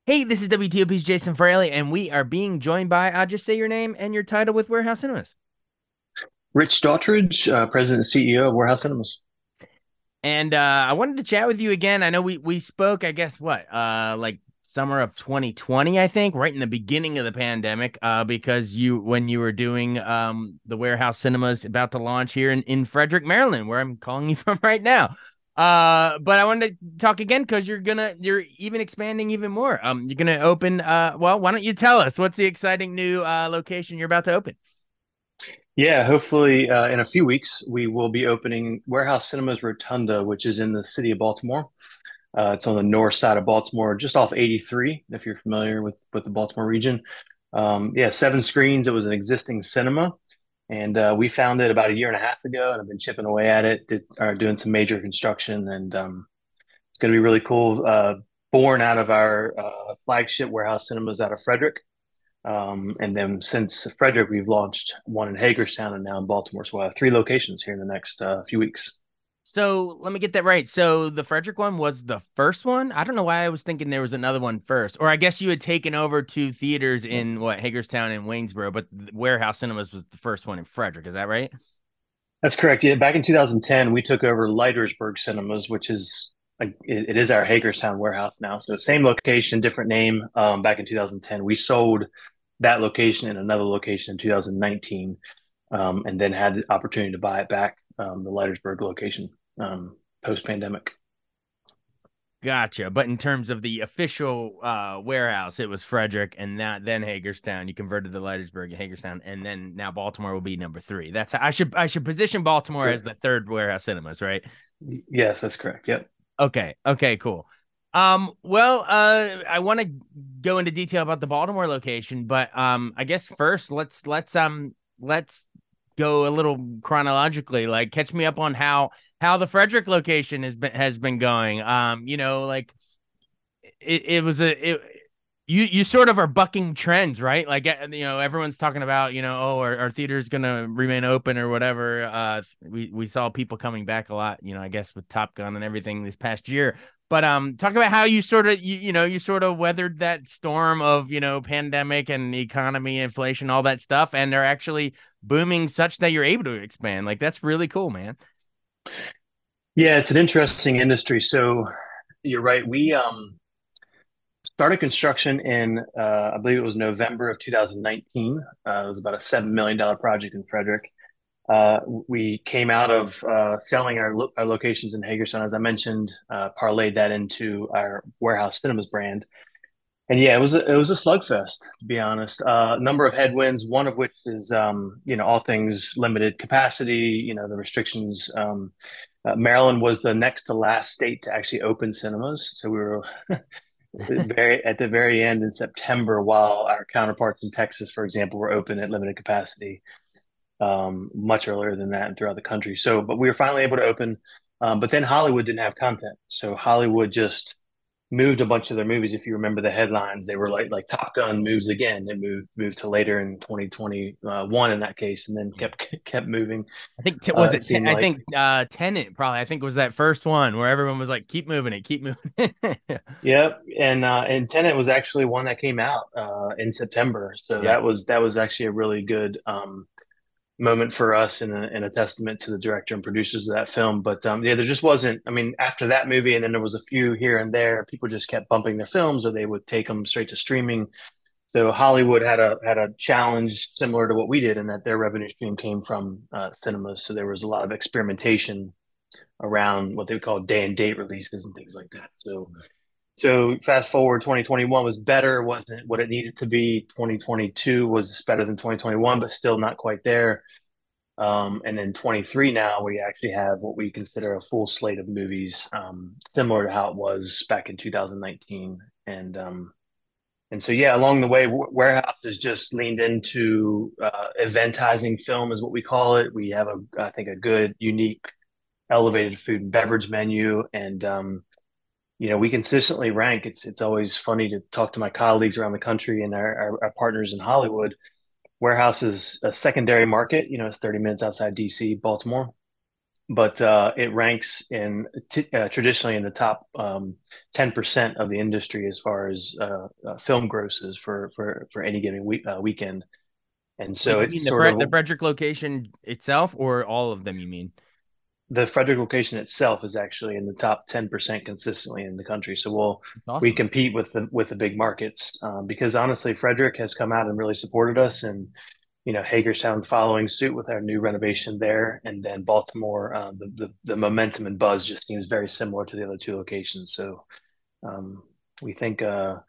Hey, this is WTOP's Jason Fraley, and we are being joined by, just say your name and your title with Warehouse Cinemas. Rich Daughtridge, President and CEO of Warehouse Cinemas. And I wanted to chat with you again. I know we spoke, I guess, like summer of 2020, I think, right in the beginning of the pandemic, because when you were doing the Warehouse Cinemas about to launch here in Frederick, Maryland, where I'm calling you from right now. But I wanted to talk again because you're even expanding even more. You're gonna open. Well, why don't you tell us what's the exciting new location you're about to open? Yeah, hopefully in a few weeks, we will be opening Warehouse Cinemas Rotunda, which is in the city of Baltimore. It's on the north side of Baltimore, just off 83, if you're familiar with the Baltimore region. Yeah, seven screens. It was an existing cinema. And we found it about a year and a half ago, and I've been chipping away at it, are doing some major construction, and it's going to be really cool. Born out of our flagship Warehouse Cinemas out of Frederick. And then since Frederick, we've launched one in Hagerstown and now in Baltimore. So we'll have three locations here in the next few weeks. So let me get that right. So the Frederick one was the first one. I don't know why I was thinking there was another one first. Or I guess you had taken over two theaters in what Hagerstown and Waynesboro, but Warehouse Cinemas was the first one in Frederick. Is that right? That's correct. Yeah, back in 2010, we took over Leitersburg Cinemas, which is like it is our Hagerstown warehouse now. So same location, different name. Back in 2010, we sold that location and another location in 2019, and then had the opportunity to buy it back, the Leitersburg location, post pandemic. Gotcha. But in terms of the official warehouse, it was Frederick and then Hagerstown. You converted the Leitersburg and Hagerstown, and then now Baltimore will be number three. That's how I should position Baltimore as the third Warehouse Cinemas, right? Yes, that's correct. Yep. Okay. Okay, cool. I want to go into detail about the Baltimore location, but I guess first let's go a little chronologically. Like catch me up on how the Frederick location has been going. Like it was a it you sort of are bucking trends, right? Like everyone's talking about, oh, our theater's gonna remain open or whatever. We saw people coming back a lot, I guess with Top Gun and everything this past year. But talk about how you sort of weathered that storm of, pandemic and economy, inflation, all that stuff, and they're actually booming such that you're able to expand. Like that's really cool, man. Yeah, it's an interesting industry. So you're right. We started construction in I believe it was November of 2019. It was about a $7 million project in Frederick. We came out of selling our locations in Hagerstown, as I mentioned, parlayed that into our Warehouse Cinemas brand. And yeah, it was a slugfest, to be honest. A number of headwinds, one of which is all things limited capacity, the restrictions. Maryland was the next to last state to actually open cinemas, so we were very at the very end in September, while our counterparts in Texas, for example, were open at limited capacity, much earlier than that and throughout the country. So, but we were finally able to open. But then Hollywood didn't have content, so Hollywood just moved a bunch of their movies. If you remember the headlines, they were like Top Gun moves again. It moved to later in 2021 in that case, and then kept moving. I think was It it? seemed I like. think Tenant probably. I think was that first one where everyone was like, "Keep moving it, keep moving it." Yep, and Tenet was actually one that came out in September, so Yeah. that was actually a really good moment for us, and a testament to the director and producers of that film. But yeah, there just wasn't. I mean, after that movie, and then there was a few here and there, people just kept bumping their films, or they would take them straight to streaming. So Hollywood had a challenge similar to what we did, in that their revenue stream came from cinemas. So there was a lot of experimentation around what they would call day and date releases and things like that. So fast forward, 2021 was better, wasn't what it needed to be. 2022 was better than 2021, but still not quite there. And then 23 now, we actually have what we consider a full slate of movies, similar to how it was back in 2019. And so, yeah, along the way, Warehouse has just leaned into eventizing film, is what we call it. We have, I think, a good, unique, elevated food and beverage menu, and we consistently rank. It's always funny to talk to my colleagues around the country and our partners in Hollywood. Warehouse is a secondary market. It's 30 minutes outside DC, Baltimore. but it ranks in traditionally in the top 10% of the industry as far as film grosses for any given weekend. And Wait, so you it's mean sort The of Frederick location itself, or all of them? You mean? the Frederick location itself is actually in the top 10% consistently in the country. So It's we awesome. compete with the big markets because honestly, Frederick has come out and really supported us, and Hagerstown's following suit with our new renovation there, and then Baltimore. The momentum and buzz just seems very similar to the other two locations. So um, we think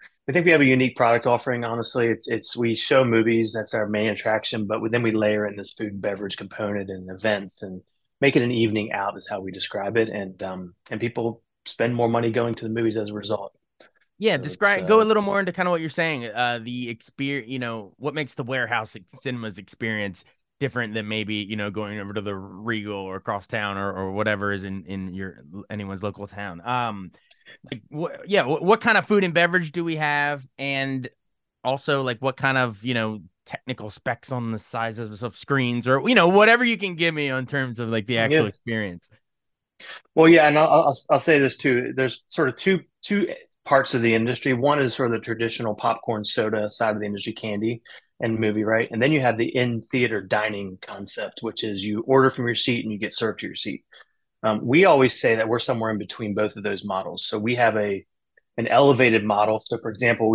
we have a unique product offering. Honestly, it's we show movies, that's our main attraction, but then we layer in this food and beverage component and events and make it an evening out is how we describe it, and people spend more money going to the movies as a result. Yeah, So it's describe go a little more into kind of what you're saying. The experience, what makes the warehouse cinemas experience different than maybe, going over to the Regal or across town or whatever is in your anyone's local town. Like what kind of food and beverage do we have? And also like what kind of, technical specs on the sizes of screens or, whatever you can give me on terms of like the actual yeah. experience. Well, yeah, and I'll say this too. There's sort of two parts of the industry. One is sort of the traditional popcorn soda side of the industry, candy and movie, right? And then you have the in theater dining concept, which is you order from your seat and you get served to your seat. We always say that we're somewhere in between both of those models. So we have an elevated model. So, for example,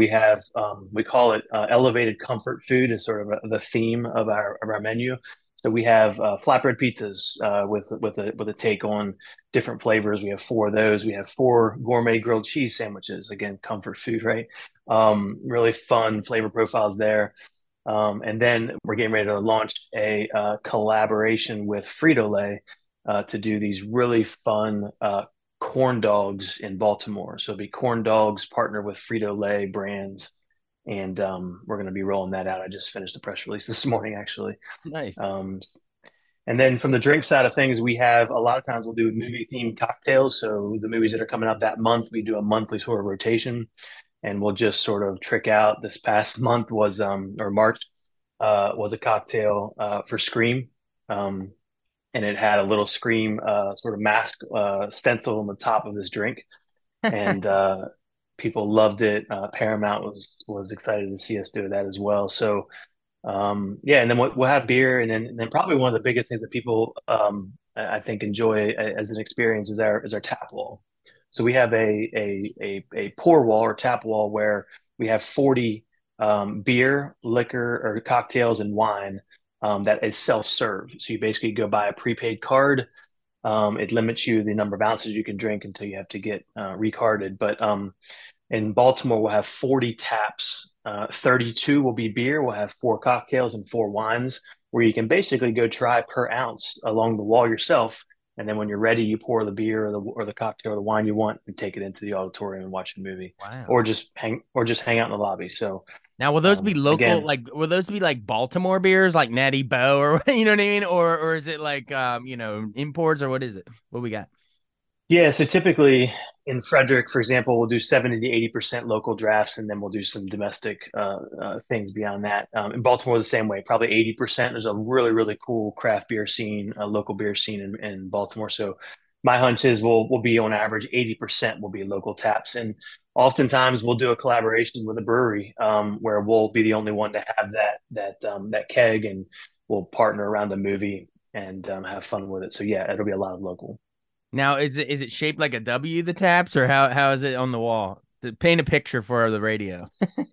we call it elevated comfort food is sort of the theme of our menu. So we have flatbread pizzas with a take on different flavors. We have four of those. We have four gourmet grilled cheese sandwiches. Again, comfort food, right? Really fun flavor profiles there. And then we're getting ready to launch a collaboration with Frito Lay to do these really fun corn dogs in Baltimore. So it'll be corn dogs partner with Frito Lay brands, and we're going to be rolling that out. I just finished the press release this morning, actually. Nice. Um, and then from the drink side of things, we have a lot of times we'll do movie themed cocktails. So the movies that are coming out that month, we do a monthly sort of rotation, and we'll just sort of trick out. This past month was or March was a cocktail for Scream. Um, and it had a little Scream sort of mask stencil on the top of this drink, and people loved it. Paramount was excited to see us do that as well. So yeah, and then we'll have beer, and then probably one of the biggest things that people I think enjoy as an experience is our tap wall. So we have a pour wall or tap wall where we have 40 beer, liquor, or cocktails and wine that is self-serve. So you basically go buy a prepaid card. It limits you the number of ounces you can drink until you have to get recarded. But in Baltimore, we'll have 40 taps. 32 will be beer. We'll have four cocktails and four wines where you can basically go try per ounce along the wall yourself. And then when you're ready, you pour the beer or the cocktail or the wine you want and take it into the auditorium and watch a movie, Wow. or just hang out in the lobby. So Now, will those be local? again, Like, will those be like Baltimore beers, like Natty Boh, or you know what I mean, or is it like imports, or what is it? What we got? yeah, so typically in Frederick, for example, we'll do 70 to 80% local drafts, and then we'll do some domestic things beyond that. In Baltimore, the same way, probably 80%. There's a really, really cool craft beer scene, a local beer scene in Baltimore. So my hunch is we'll be on average 80% will be local taps. And oftentimes we'll do a collaboration with a brewery where we'll be the only one to have that keg, and we'll partner around a movie and have fun with it. So yeah, it'll be a lot of local. Now, is it shaped like a W, the taps, or how is it on the wall? To paint a picture for the radio.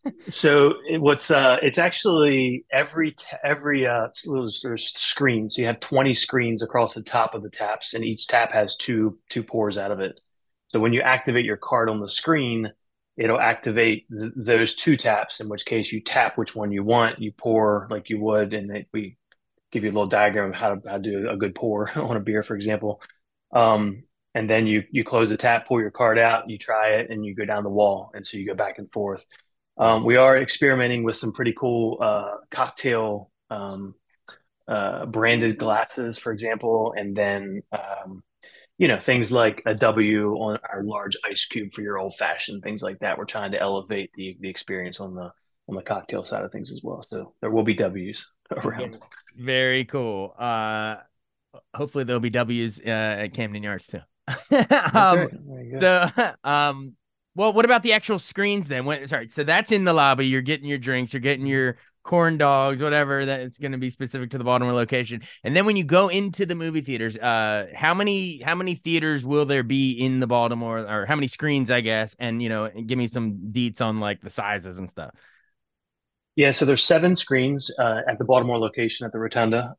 So it's actually every there's screen. So you have 20 screens across the top of the taps, and each tap has two pours out of it. So when you activate your card on the screen, it'll activate those two taps. In which case, you tap which one you want, you pour like you would, and we give you a little diagram of how to do a good pour on a beer, for example. Um, and then you close the tap, pull your card out, you try it, and you go down the wall, and so you go back and forth. We are experimenting with some pretty cool cocktail branded glasses, for example, and then things like a W on our large ice cube for your old fashioned, things like that. We're trying to elevate the experience on the cocktail side of things as well. So there will be W's around. Very cool. Hopefully there'll be W's at Camden Yards too. That's um, right. There you go. so well, what about the actual screens then? Sorry, so that's in the lobby. You're getting your drinks, you're getting Mhm. your corn dogs, whatever that it's going to be specific to the Baltimore location. And then when you go into the movie theaters, how many theaters will there be in the Baltimore, or how many screens, I guess? And give me some deets on like the sizes and stuff. Yeah, so there's 7 screens at the Baltimore location at the Rotunda.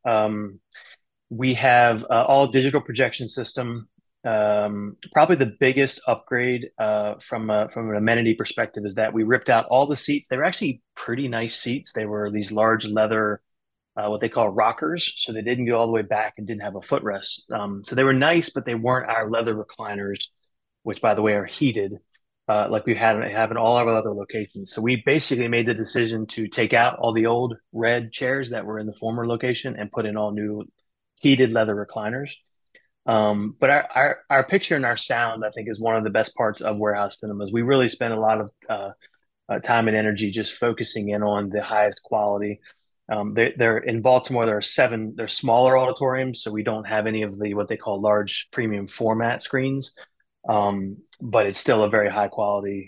We have all digital projection system. Probably the biggest upgrade from an amenity perspective is that we ripped out all the seats. They were actually pretty nice seats. They were these large leather, what they call rockers, so they didn't go all the way back and didn't have a footrest. So they were nice, but they weren't our leather recliners, which, by the way, are heated, like we have in all our other locations. So we basically made the decision to take out all the old red chairs that were in the former location and put in all new heated leather recliners. But our picture and our sound, I think, is one of the best parts of warehouse cinemas. We really spend a lot of time and energy just focusing in on the highest quality. They're in Baltimore. There are 7. They're smaller auditoriums, so we don't have any of the what they call large premium format screens. But it's still a very high quality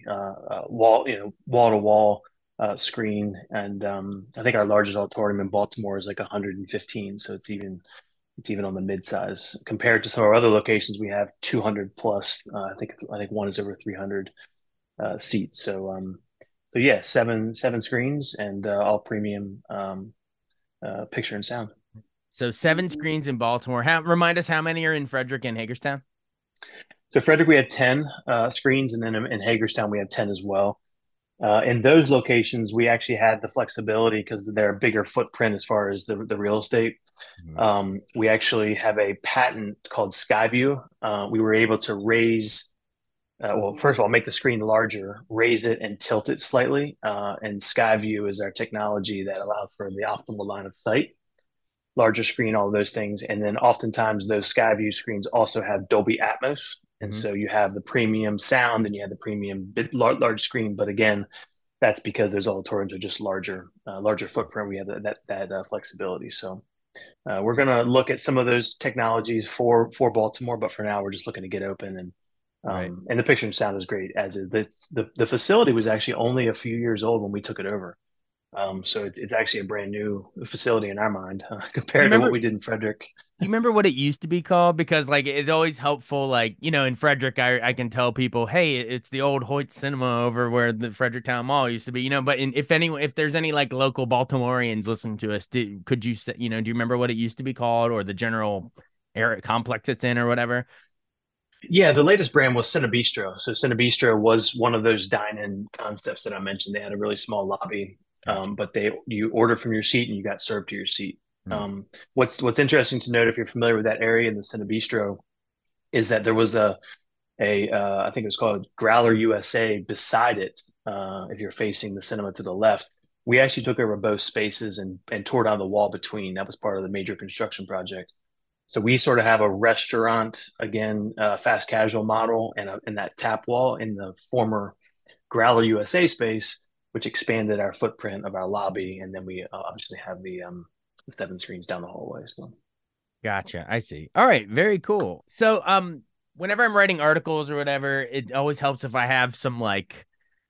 wall to wall screen. And I think our largest auditorium in Baltimore is like 115, so it's even on the mid size compared to some of our other locations. We have 200 plus. I think one is over 300 seats. So yeah, seven screens and all premium picture and sound. So 7 screens in Baltimore. Remind us how many are in Frederick and Hagerstown? So Frederick, we had 10 screens, and then in Hagerstown we have 10 as well. In those locations, we actually had the flexibility because they're a bigger footprint as far as the real estate. We actually have a patent called Skyview. We were able to raise, well, first of all, make the screen larger, raise it and tilt it slightly. And Skyview is our technology that allows for the optimal line of sight, larger screen, all of those things. And then oftentimes those Skyview screens also have Dolby Atmos. And Mm-hmm. so you have the premium sound and you have the premium large screen. But again, that's because those auditoriums are just larger footprint. We have that flexibility. So we're going to look at some of those technologies for Baltimore, but for now we're just looking to get open Right. and the picture and sound is great as is. The facility was actually only a few years old when we took it over. So it's actually a brand new facility in our mind Do you compared to what remember? we did in Frederick. Do you remember what it used to be called? Because like it's always helpful. Like in Frederick, I can tell people, hey, it's the old Hoyt Cinema over where the Fredericktown Mall used to be. But if there's any like local Baltimoreans listening to us, could you say, do you remember what it used to be called or the general area complex it's in or whatever? Yeah, the latest brand was Cinebistro. So Cinebistro was one of those dine-in concepts that I mentioned. They had a really small lobby, Gotcha. but you ordered from your seat and you got served to your seat. Hmm. What's interesting to note if you're familiar with that area in the Cinebistro is that there was a I think it was called Growler USA beside it. If you're facing the cinema to the left, we actually took over both spaces and tore down the wall between. That was part of the major construction project. So we sort of have a restaurant again, fast casual model, and that tap wall in the former Growler USA space, which expanded our footprint of our lobby, and then we obviously have the 7 screens down the hallway. So. Gotcha. I see. All right. Very cool. So, whenever I'm writing articles or whatever, it always helps if I have some like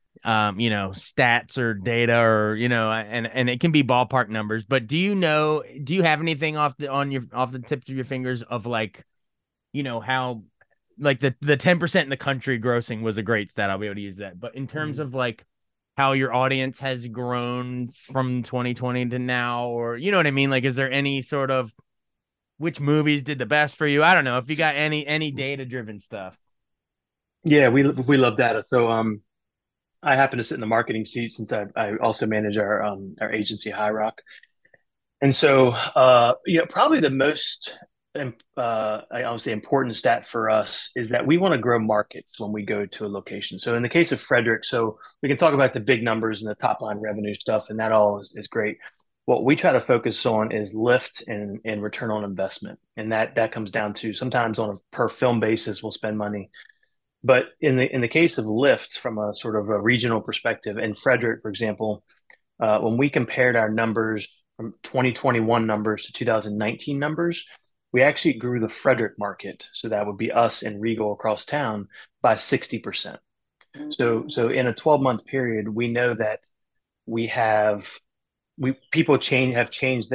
stats or data or and it can be ballpark numbers. But do you have anything off the tips of your fingers of like how like the 10% in the country grossing was a great stat. I'll be able to use that. But in terms Mm. of like how your audience has grown from 2020 to now, or you know what I mean, like is there any sort of which movies did the best for you? I don't know if you got any data driven stuff. Yeah, we love data. So I happen to sit in the marketing seat since I also manage our agency High Rock. And so, probably the most, I would say, important stat for us is that we want to grow markets when we go to a location. So, in the case of Frederick, so we can talk about the big numbers and the top line revenue stuff, and that all is great. What we try to focus on is lift and return on investment, and that comes down to sometimes on a per film basis, we'll spend money. But in the case of lift, from a sort of a regional perspective, in Frederick, for example, when we compared our numbers from 2021 numbers to 2019 numbers, we actually grew the Frederick market, so that would be us and Regal across town, by 60%. So in a 12-month period, we know that we have we people change have changed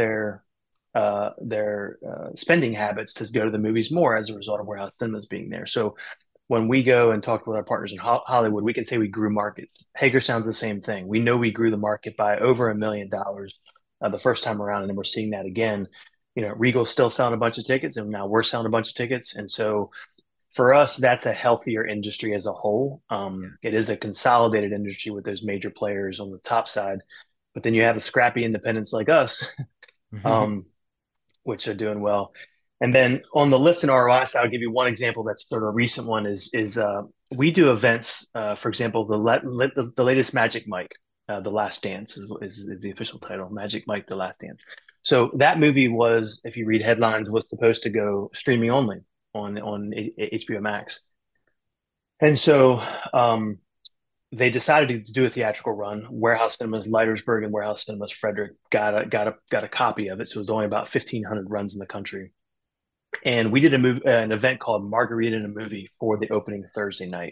their spending habits to go to the movies more as a result of warehouse cinemas being there. So when we go and talk with our partners in Hollywood, we can say we grew markets. Hagerstown's the same thing. We know we grew the market by over $1 million the first time around, and then we're seeing that again. Regal's still selling a bunch of tickets, and now we're selling a bunch of tickets, and so for us, that's a healthier industry as a whole. It is a consolidated industry with those major players on the top side, but then you have the scrappy independents like us, um, which are doing well. And then on the lift and ROI side, I'll give you one example that's sort of a recent one is we do events. For example, the latest Magic Mike, The Last Dance is the official title, Magic Mike, The Last Dance. So that movie was, if you read headlines, was supposed to go streaming only on HBO Max. And so they decided to do a theatrical run. Warehouse Cinemas Leitersburg and Warehouse Cinemas Frederick got a copy of it. So it was only about 1,500 runs in the country. And we did an event called Margarita in a Movie for the opening Thursday night.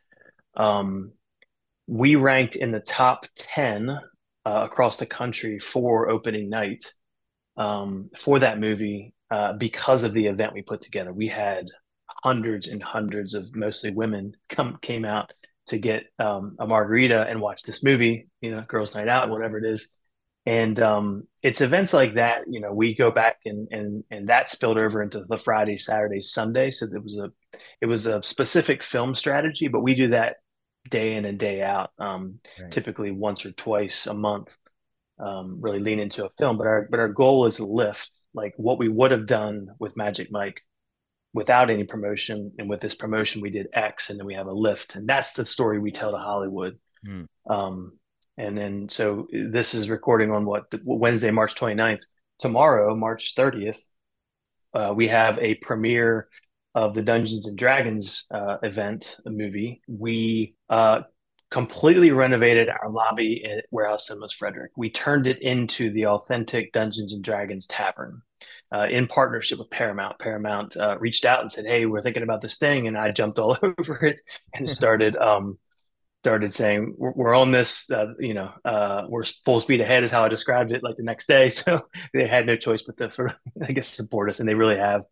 We ranked in the top 10 across the country for opening night for that movie because of the event we put together. We had hundreds and hundreds of mostly women came out to get a margarita and watch this movie, girls' night out, whatever it is. And it's events like that, we go back and that spilled over into the Friday, Saturday, Sunday. So it was a specific film strategy, but we do that day in and day out, Right. typically once or twice a month, really lean into a film. But our goal is to lift like what we would have done with Magic Mike without any promotion, and with this promotion we did X, and then we have a lift, and that's the story we tell to Hollywood. Mm. And then so this is recording on Wednesday, March 29th. Tomorrow, March 30th, we have a premiere of the Dungeons and Dragons event, a movie. We completely renovated our lobby at Warehouse Cinemas Frederick. We turned it into the authentic Dungeons and Dragons tavern in partnership with Paramount. Paramount reached out and said, "Hey, we're thinking about this thing," and I jumped all over it and started saying, "We're on this. We're full speed ahead," is how I described it. Like the next day, so they had no choice but to sort of, I guess, support us, and they really have.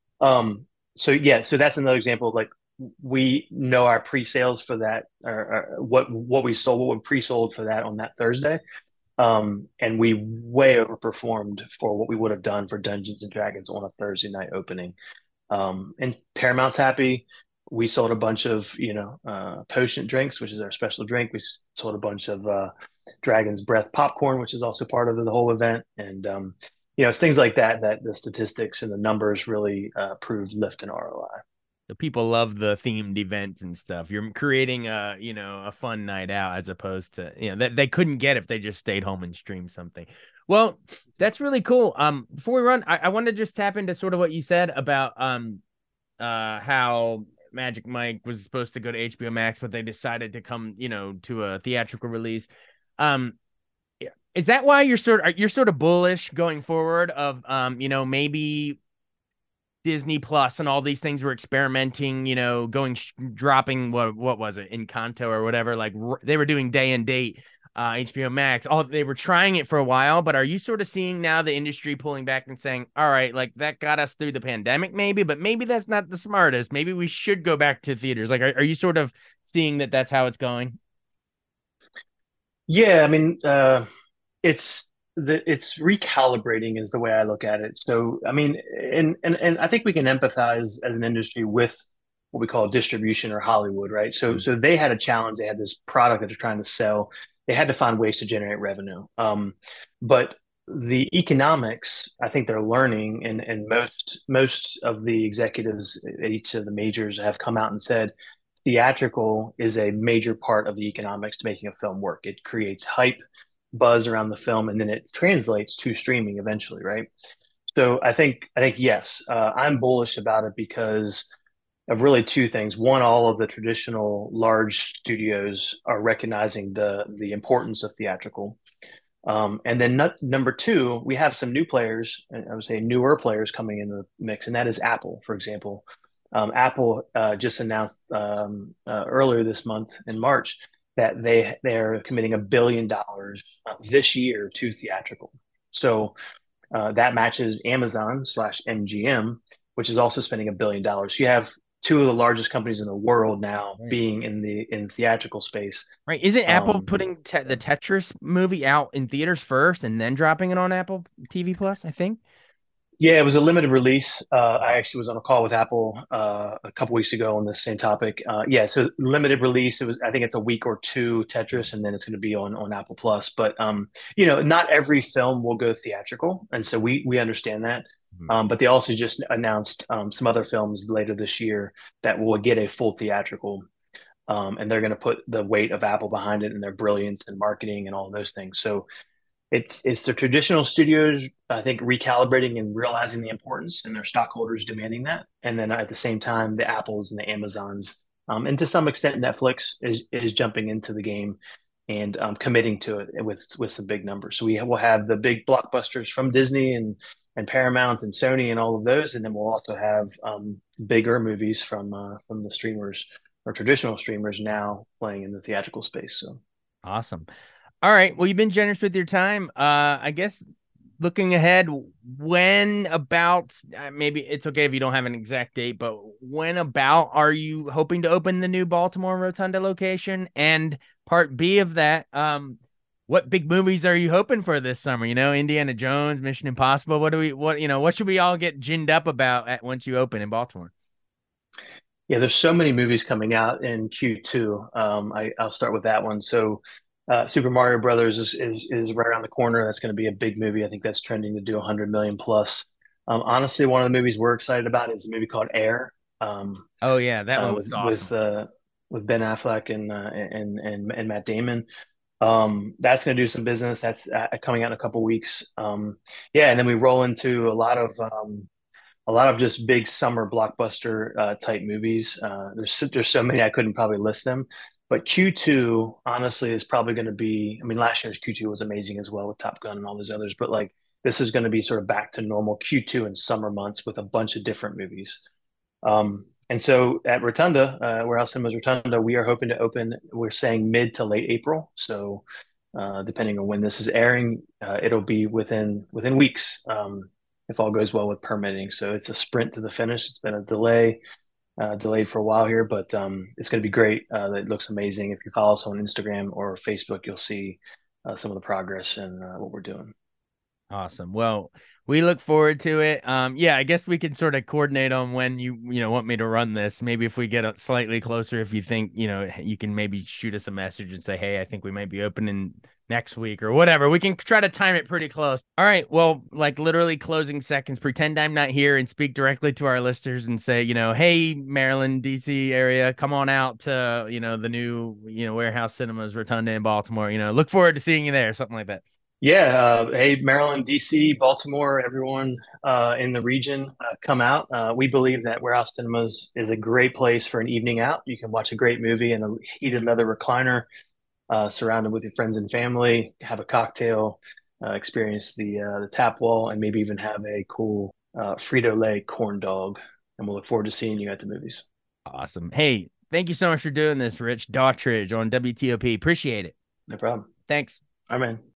So yeah, so that's another example of like we know our pre-sales for that, or what we sold, what we pre-sold for that on that Thursday, and we way overperformed for what we would have done for Dungeons and Dragons on a Thursday night opening. And Paramount's happy. We sold a bunch of potion drinks, which is our special drink. We sold a bunch of Dragon's Breath popcorn, which is also part of the whole event, and it's things like that the statistics and the numbers really prove lift in ROI. The people love the themed events and stuff. You're creating a fun night out as opposed to, that they couldn't get if they just stayed home and streamed something. Well, that's really cool. Before we run, I want to just tap into sort of what you said about how Magic Mike was supposed to go to HBO Max, but they decided to come, to a theatrical release. Is that why you're sort of bullish going forward of maybe Disney Plus and all these things were experimenting, dropping what was it, Encanto or whatever, like they were doing day and date HBO Max. They were trying it for a while, but are you sort of seeing now the industry pulling back and saying, all right, like that got us through the pandemic maybe, but maybe that's not the smartest. Maybe we should go back to theaters. Like, are you sort of seeing that that's how it's going? Yeah, I mean, it's recalibrating is the way I look at it. So, I mean, and I think we can empathize as an industry with what we call distribution or Hollywood, right? So they had a challenge. They had this product that they're trying to sell. They had to find ways to generate revenue. But the economics, I think they're learning, and most of the executives at each of the majors have come out and said theatrical is a major part of the economics to making a film work. It creates hype, buzz around the film, and then it translates to streaming eventually, right? So I think yes, I'm bullish about it because of really two things. One, all of the traditional large studios are recognizing the importance of theatrical. And then number two, we have some new players, I would say newer players coming in the mix, and that is Apple, for example. Apple just announced earlier this month in March that they're committing $1 billion this year to theatrical. So that matches Amazon slash MGM, which is also spending $1 billion. You have two of the largest companies in the world now Right. being in theatrical space. Right. Isn't Apple Um, putting the Tetris movie out in theaters first and then dropping it on Apple TV Plus, I think? Yeah, it was a limited release. I actually was on a call with Apple a couple weeks ago on this same topic. Yeah, so limited release. It was, I think it's a week or two Tetris, and then it's going to be on Apple Plus. But not every film will go theatrical, and so we understand that. Mhm. But they also just announced some other films later this year that will get a full theatrical, and they're going to put the weight of Apple behind it and their brilliance and marketing and all those things. So it's the traditional studios, I think, recalibrating and realizing the importance, and their stockholders demanding that. And then at the same time, the Apples and the Amazons, and to some extent, Netflix is jumping into the game and committing to it with some big numbers. So we will have the big blockbusters from Disney and Paramount and Sony and all of those, and then we'll also have bigger movies from the streamers or traditional streamers now playing in the theatrical space. So Awesome. All right. Well, you've been generous with your time. I guess looking ahead, when about maybe it's okay if you don't have an exact date, but when about are you hoping to open the new Baltimore Rotunda location? And part B of that, what big movies are you hoping for this summer? Indiana Jones, Mission Impossible. What should we all get ginned up about once you open in Baltimore? yeah, there's so many movies coming out in Q2. I'll start with that one. So, Super Mario Brothers is right around the corner. That's going to be a big movie. I think that's trending to do 100 million plus. Honestly, one of the movies we're excited about is a movie called Air, Oh yeah, that one with was awesome. with Ben Affleck and Matt Damon. That's going to do some business. That's coming out in a couple weeks. Yeah, and then we roll into a lot of just big summer blockbuster type movies. There's so many I couldn't probably list them, but Q2 honestly is probably going to be. I mean, last year's Q2 was amazing as well with Top Gun and all those others, but like this is going to be sort of back to normal Q2 in summer months with a bunch of different movies. And so at Rotunda, Warehouse Cinemas Rotunda, we are hoping to open. We're saying mid to late April. So depending on when this is airing, it'll be within weeks. If all goes well with permitting. So it's a sprint to the finish. It's been a delayed for a while here, but it's going to be great. It looks amazing. If you follow us on Instagram or Facebook, you'll see some of the progress and what we're doing. Awesome. Well, we look forward to it. Yeah, I guess we can sort of coordinate on when you want me to run this. Maybe if we get slightly closer, if you think, you can maybe shoot us a message and say, hey, I think we might be opening next week or whatever. We can try to time it pretty close. All right. Well, like literally closing seconds, pretend I'm not here and speak directly to our listeners and say, hey, Maryland, DC area, come on out to, the new, Warehouse Cinemas Rotunda in Baltimore. Look forward to seeing you there, something like that. Yeah. Hey, Maryland, DC, Baltimore, everyone in the region, come out. We believe that Warehouse Cinemas is a great place for an evening out. You can watch a great movie in a heated leather recliner, surrounded with your friends and family, have a cocktail, experience the tap wall, and maybe even have a cool Frito Lay corn dog. And we'll look forward to seeing you at the movies. Awesome. Hey, thank you so much for doing this, Rich Daughtridge on WTOP. Appreciate it. No problem. Thanks. All right, man.